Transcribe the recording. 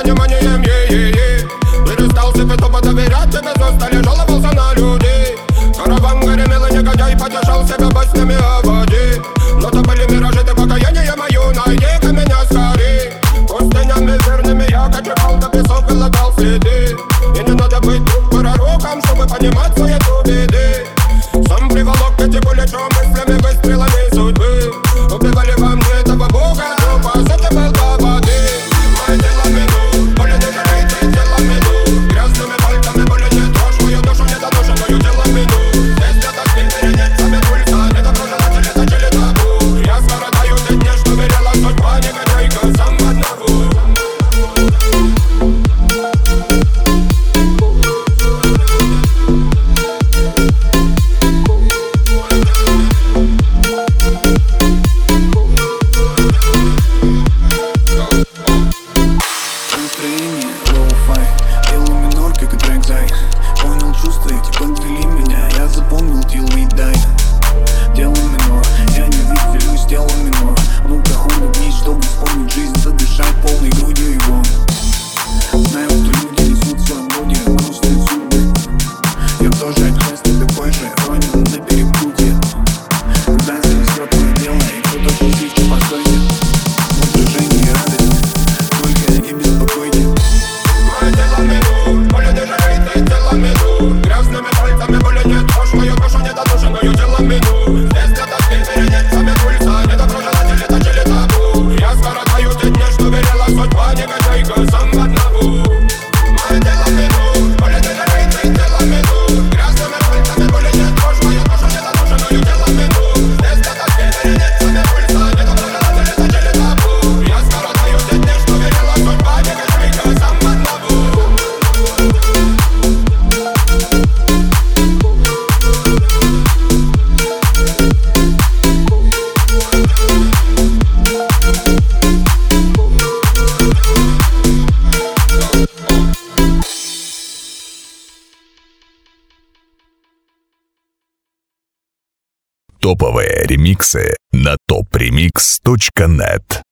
пониманием, е-е-е. Перестал себе тупо доверять, тебе застали, жаловался на людей. Караван гремел и негодяй потешал себя баснями о воде. Но то были миражи, ты покаяние мое, найди-ка меня скорей. Пустынями верными я кочевал, до песок голодал следы. И не надо быть пророком, чтобы понимать суету беды. Сам приволок эти булечом мыслями, выстрелами судьбы. Убивали во мне этого бога, но по сути был до воды. Мое тело минут, боли не жалей, ты тело минут. Грязными пальцами боли не трожь, мою душу не доношен, мою тело минут. Здесь нет тоски, перенять себе пульса, не доброжелатели точили табу. Я скоротаю те дни, что верила судьба, негодяйка, сам в одного. Топовые ремиксы на topremix.net.